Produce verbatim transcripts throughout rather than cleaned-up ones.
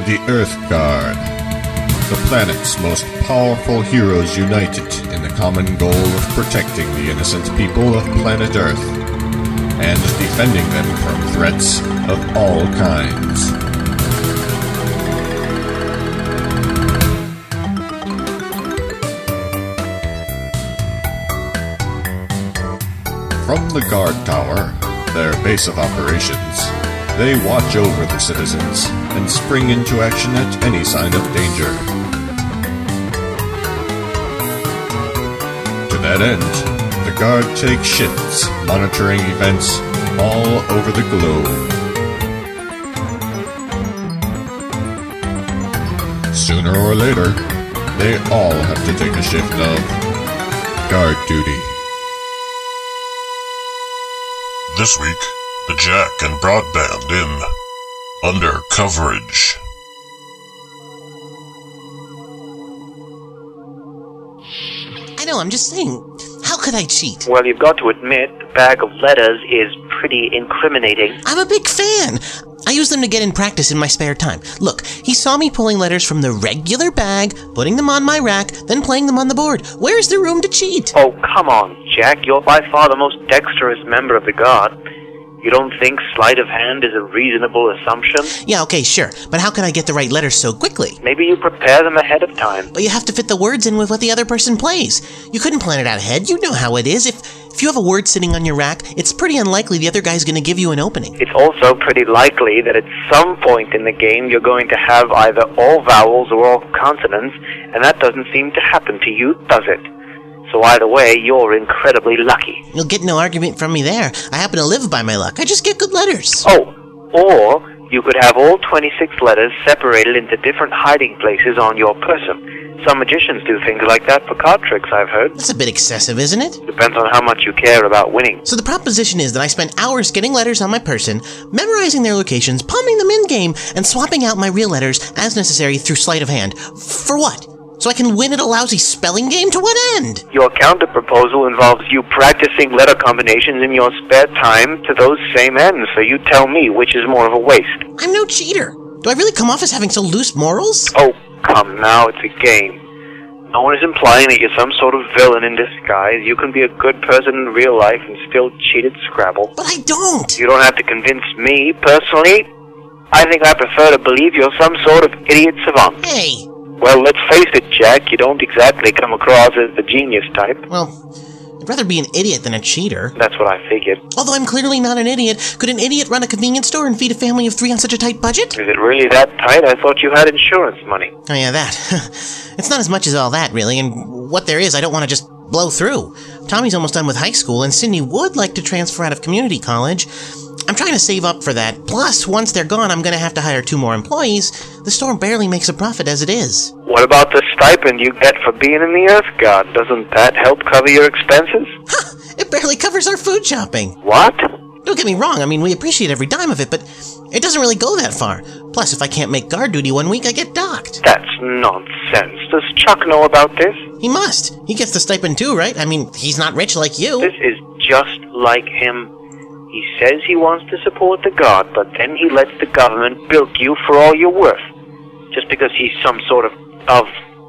The Earth Guard. The planet's most powerful heroes united in the common goal of protecting the innocent people of planet Earth and defending them from threats of all kinds. From the guard tower, their base of operations, they watch over the citizens and spring into action at any sign of danger. To that end, the Guard take shifts monitoring events all over the globe. Sooner or later, they all have to take a shift of guard duty. This week, the Jack and Broadband in Under Coverage. I know, I'm just saying, how could I cheat? Well, you've got to admit, the bag of letters is pretty incriminating. I'm a big fan. I use them to get in practice in my spare time. Look, he saw me pulling letters from the regular bag, putting them on my rack, then playing them on the board. Where's the room to cheat? Oh, come on, Jack. You're by far the most dexterous member of the Guard. You don't think sleight of hand is a reasonable assumption? Yeah, okay, sure. But how can I get the right letters so quickly? Maybe you prepare them ahead of time. But you have to fit the words in with what the other person plays. You couldn't plan it out ahead. You know how it is. If if you have a word sitting on your rack, it's pretty unlikely the other guy's going to give you an opening. It's also pretty likely that at some point in the game you're going to have either all vowels or all consonants, and that doesn't seem to happen to you, does it? So either way, you're incredibly lucky. You'll get no argument from me there. I happen to live by my luck. I just get good letters. Oh, or you could have all twenty-six letters separated into different hiding places on your person. Some magicians do things like that for card tricks, I've heard. That's a bit excessive, isn't it? Depends on how much you care about winning. So the proposition is that I spend hours getting letters on my person, memorizing their locations, palming them in-game, and swapping out my real letters as necessary through sleight of hand. For what? So I can win at a lousy spelling game? To what end? Your counter-proposal involves you practicing letter combinations in your spare time to those same ends, so you tell me which is more of a waste. I'm no cheater. Do I really come off as having so loose morals? Oh, come now, it's a game. No one is implying that you're some sort of villain in disguise. You can be a good person in real life and still cheat at Scrabble. But I don't! You don't have to convince me, personally. I think I prefer to believe you're some sort of idiot savant. Hey! Well, let's face it, Jack, you don't exactly come across as the genius type. Well, I'd rather be an idiot than a cheater. That's what I figured. Although I'm clearly not an idiot, could an idiot run a convenience store and feed a family of three on such a tight budget? Is it really that tight? I thought you had insurance money. Oh yeah, that. It's not as much as all that, really, and what there is I don't want to just blow through. Tommy's almost done with high school, and Cindy would like to transfer out of community college. I'm trying to save up for that. Plus, once they're gone, I'm going to have to hire two more employees. The store barely makes a profit as it is. What about the stipend you get for being in the Earth Guard? Doesn't that help cover your expenses? Huh! It barely covers our food shopping. What? Don't get me wrong, I mean, we appreciate every dime of it, but it doesn't really go that far. Plus, if I can't make guard duty one week, I get docked. That's nonsense. Does Chuck know about this? He must. He gets the stipend too, right? I mean, he's not rich like you. This is just like him. He says he wants to support the Guard, but then he lets the government bilk you for all you're worth. Just because he's some sort of, of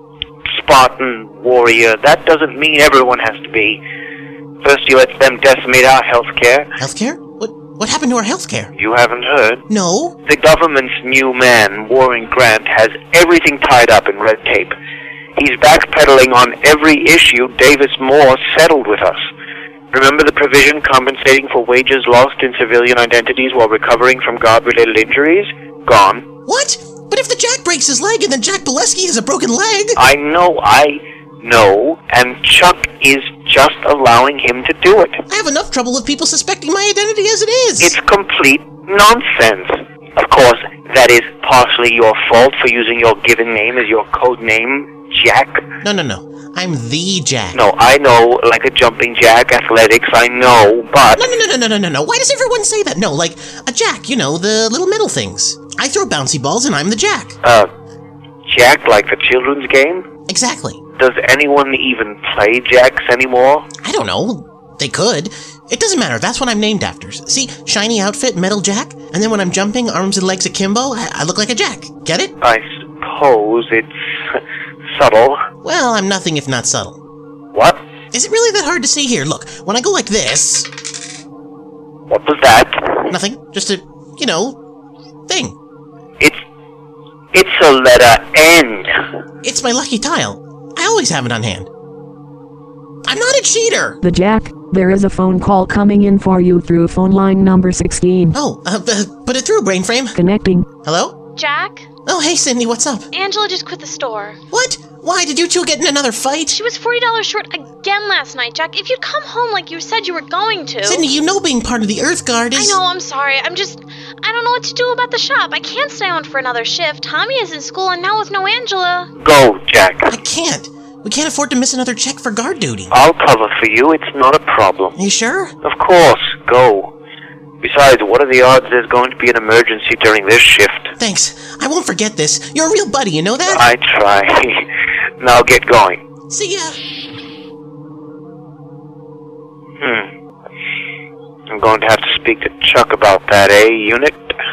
Spartan warrior, that doesn't mean everyone has to be. First he lets them decimate our healthcare. Healthcare? What What happened to our healthcare? You haven't heard? No. The government's new man, Warren Grant, has everything tied up in red tape. He's backpedaling on every issue Davis Moore settled with us. Remember the provision compensating for wages lost in civilian identities while recovering from Guard-related injuries? Gone. What? But if the Jack breaks his leg and then Jack Boleski has a broken leg... I know, I know, and Chuck is just allowing him to do it. I have enough trouble with people suspecting my identity as it is. It's complete nonsense. Of course, that is partially your fault for using your given name as your code name, Jack. No, no, no. I'm the Jack. No, I know, like a jumping jack, athletics, I know, but... No, no, no, no, no, no, no. Why does everyone say that? No, like a Jack, you know, the little metal things. I throw bouncy balls and I'm the Jack. Uh, Jack, like the children's game? Exactly. Does anyone even play Jacks anymore? I don't know. They could. It doesn't matter. That's what I'm named after. See, shiny outfit, metal Jack, and then when I'm jumping, arms and legs akimbo, I, I look like a Jack. Get it? I suppose it's subtle. Well, I'm nothing if not subtle. What? Is it really that hard to see here? Look, when I go like this... What was that? Nothing. Just a, you know, thing. It's... It's a letter N. It's my lucky tile. I always have it on hand. I'm not a cheater! The Jack, there is a phone call coming in for you through phone line number sixteen. Oh, uh, uh, put it through, Brainframe. Connecting. Hello? Jack? Oh, hey, Cindy, what's up? Angela just quit the store. What? Why? Did you two get in another fight? She was forty dollars short again last night, Jack. If you'd come home like you said you were going to... Cindy, you know being part of the Earth Guard is... I know, I'm sorry. I'm just... I don't know what to do about the shop. I can't stay on for another shift. Tommy is in school, and now with no Angela... Go, Jack. I can't. We can't afford to miss another check for guard duty. I'll cover for you. It's not a problem. Are you sure? Of course. Go. Besides, what are the odds there's going to be an emergency during this shift? Thanks. I won't forget this. You're a real buddy, you know that? I try. Now get going. See ya. Hmm. I'm going to have to speak to Chuck about that, eh, unit?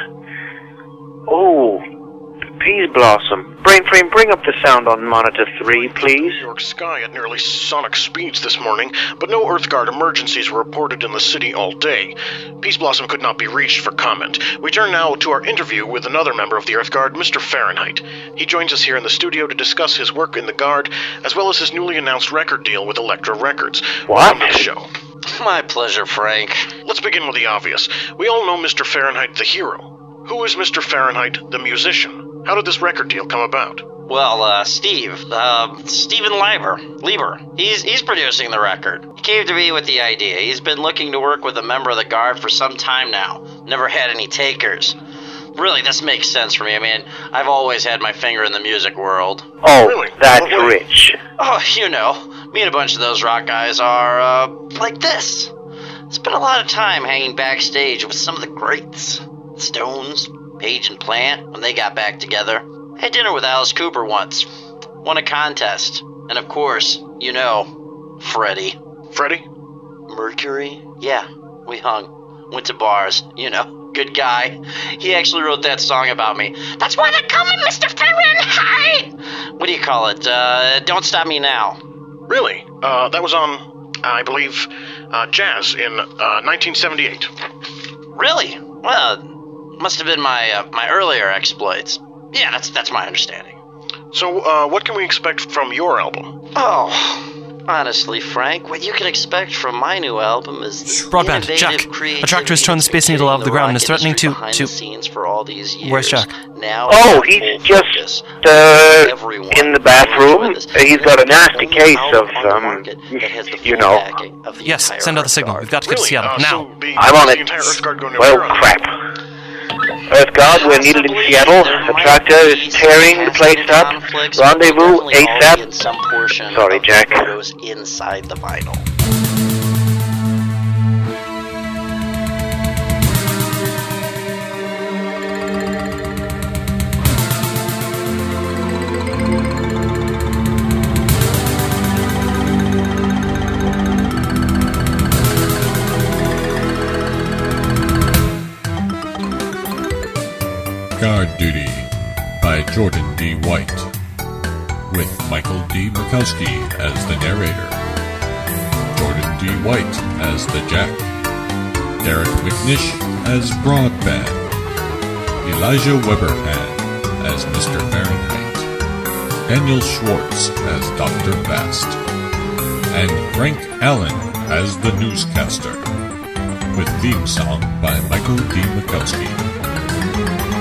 Oh, Peas Blossom. Brainframe, bring up the sound on monitor three, please. New York sky at nearly sonic speeds this morning, but no EarthGuard emergencies were reported in the city all day. Peas Blossom could not be reached for comment. We turn now to our interview with another member of the EarthGuard, Mister Fahrenheit. He joins us here in the studio to discuss his work in the Guard, as well as his newly announced record deal with Elektra Records. What? Welcome to the show. My pleasure, Frank. Let's begin with the obvious. We all know Mister Fahrenheit the hero. Who is Mister Fahrenheit the musician? How did this record deal come about? Well, uh, Steve, uh, Steven Lieber, Lieber, he's, he's producing the record. He came to me with the idea. He's been looking to work with a member of the Guard for some time now. Never had any takers. Really, this makes sense for me. I mean, I've always had my finger in the music world. Oh, Really? that's What way? rich. Oh, you know, me and a bunch of those rock guys are, uh, like this. Spent a lot of time hanging backstage with some of the greats. Stones, Page and Plant, when they got back together. I had dinner with Alice Cooper once. Won a contest. And of course, you know, Freddie. Freddie? Mercury? Yeah, we hung. Went to bars, you know. Good guy. He actually wrote that song about me. That's why they call me Mister Fahrenheit! What do you call it? Uh, Don't Stop Me Now. Really? Uh, that was on, I believe, uh, Jazz in uh, nineteen seventy-eight. Really? Well, must have been my uh, my earlier exploits. Yeah, that's that's my understanding. So, uh, what can we expect from your album? Oh, honestly, Frank, what you can expect from my new album is this Broadband, innovative Jack. creativity A tractor has turned the that's Space been Needle out of getting the ground and rock is threatening industry to- behind to- the scenes for all these years. Where's Jack? Now Oh, it's he's full just, focus. uh, Everyone in the will bathroom. enjoy this. He's got a nasty Only case album of, on the um, market that has the you full know. backing of the Yes, entire send out the Earth signal. Guard. We've got to get to Really? Seattle. Uh, now. So the, I'm on the it. entire EarthGuard going to Well, appear on crap. Earth Guard, we're needed in Seattle. The tractor is tearing the place up. Rendezvous ASAP. Some portion Sorry, of the Jack. photos inside the vinyl. Guard Duty by Jordan D. White, with Michael D. Mikowski as the narrator, Jordan D. White as the Jack, Derek McNish as Broadband, Elijah Weberhan as Mister Fahrenheit, Daniel Schwartz as Doctor Bast, and Frank Allen as the newscaster, with theme song by Michael D. Mikowski.